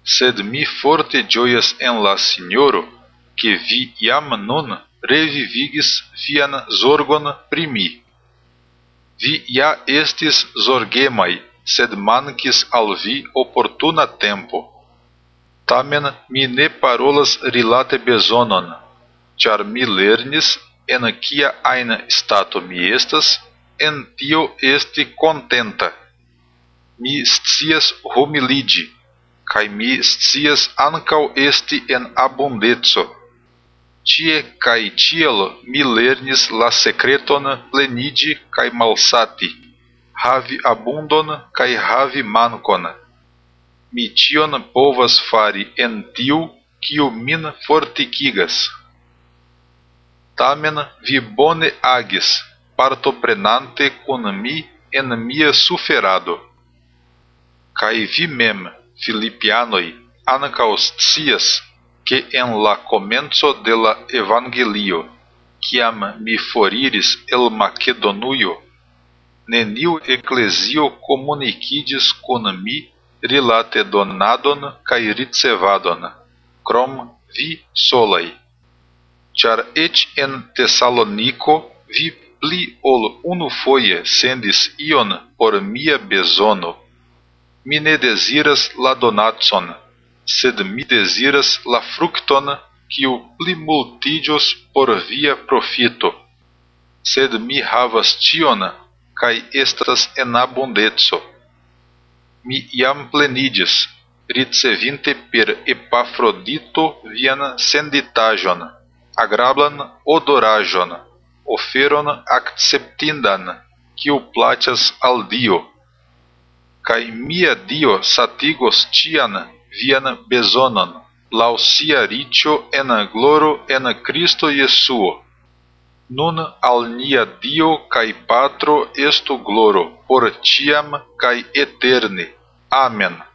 sed mi forte ĝojas en la Sinjoro, ke vi jam nun revivigis vian zorgon pri mi. Vi ja estis zorgemaj, sed mankis al vi oportuna tempo. Tamen mi ne parolas rilate bezonon, ĉar mi lernis, en kia ajn stato mi estas, en tio esti kontenta. Mi scias humiliĝi, kaj mi scias ankaŭ esti en abundeco. Tie kaj ĉiel mi lernis la sekreton pleniĝi kaj malsati, havi abundon kaj havi mankon. Mi tion povas fari en tiu, kiu min fortikigas. Tamen vi bone agis, partoprenante kun mi en mia suferado. Kaj vi mem, Filipianoj, ankaŭ scias, ke en la komenco de la evangelio, kiam mi foriris el Makedonujo, neniu eklezio komunikiĝis kun mi rilate donadon kaj ricevadon, krom vi solaj. Ĉar eĉ en Tesaloniko vi pli ol unufoje sendis ion por mia bezono. Mi ne deziras la donacon, sed mi deziras la frukton, kiu plimultiĝos por via profito. Sed mi havas ĉion, kaj estas en abundeco. Mi jam pleniĝis, ricevinte per Epafrodito vian senditaĵon, agrablan odoraĵon, oferon akceptindan, kiu plaĉas al Dio. Kaj mia Dio satigos ĉian vian bezonon, laŭ sia riĉo en gloro en Kristo Jesuo. Nun al nia Dio kaj Patro estu gloro por ĉiam kaj eterne. Amen.